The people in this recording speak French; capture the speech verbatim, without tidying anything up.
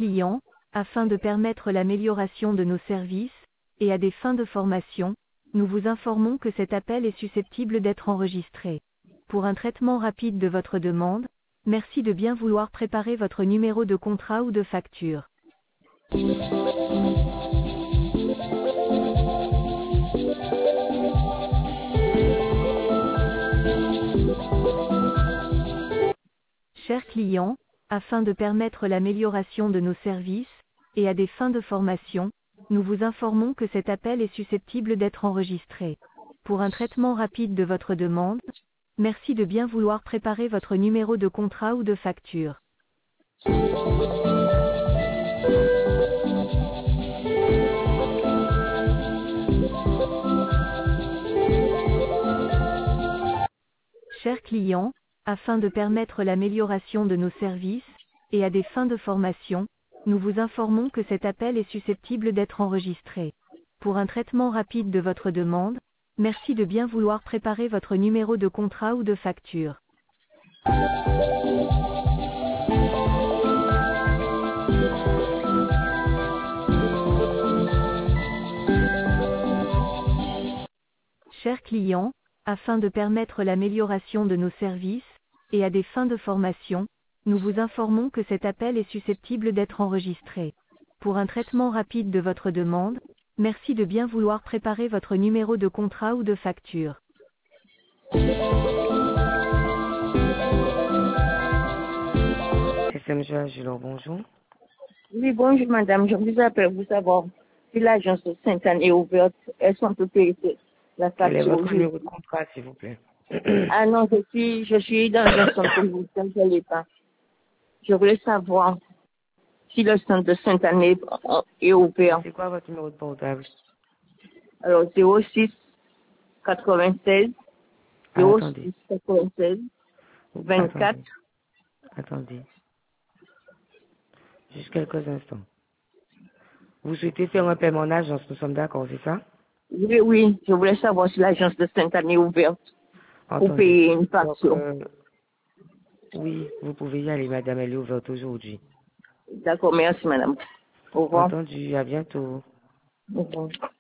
clients, afin de permettre l'amélioration de nos services, et à des fins de formation, nous vous informons que cet appel est susceptible d'être enregistré. Pour un traitement rapide de votre demande, merci de bien vouloir préparer votre numéro de contrat ou de facture. Chers clients, afin de permettre l'amélioration de nos services, et à des fins de formation, nous vous informons que cet appel est susceptible d'être enregistré. Pour un traitement rapide de votre demande, merci de bien vouloir préparer votre numéro de contrat ou de facture. Chers clients, afin de permettre l'amélioration de nos services, et à des fins de formation, nous vous informons que cet appel est susceptible d'être enregistré. Pour un traitement rapide de votre demande, merci de bien vouloir préparer votre numéro de contrat ou de facture. Chers clients, afin de permettre l'amélioration de nos services, et à des fins de formation, nous vous informons que cet appel est susceptible d'être enregistré. Pour un traitement rapide de votre demande, merci de bien vouloir préparer votre numéro de contrat ou de facture. S M G Agilon, bonjour. Oui, bonjour madame, je vous appelle pour savoir si l'agence de Sainte-Anne est ouverte. Est-ce qu'on peut payer la Quel est facture votre aujourd'hui? numéro de contrat, s'il vous plaît? Ah non, je suis, je suis dans un centre de je ne l'ai pas. Je voulais savoir si le centre de Sainte-Anne est, est ouvert. C'est quoi votre numéro de portable? Alors, zéro six quatre-vingt-seize Ah, zéro attendez. six quatre-vingt-seize vingt-quatre. Attendez. Attendez. Juste quelques instants. Vous souhaitez faire un paiement en agence, nous sommes d'accord, c'est ça? Oui, oui, je voulais savoir si l'agence de Sainte-Anne est ouverte pour Attendez. payer une Donc, facture. euh, oui, vous pouvez y aller, madame, elle est ouverte aujourd'hui. D'accord, merci madame. Au revoir. Entendu, à bientôt. Au revoir.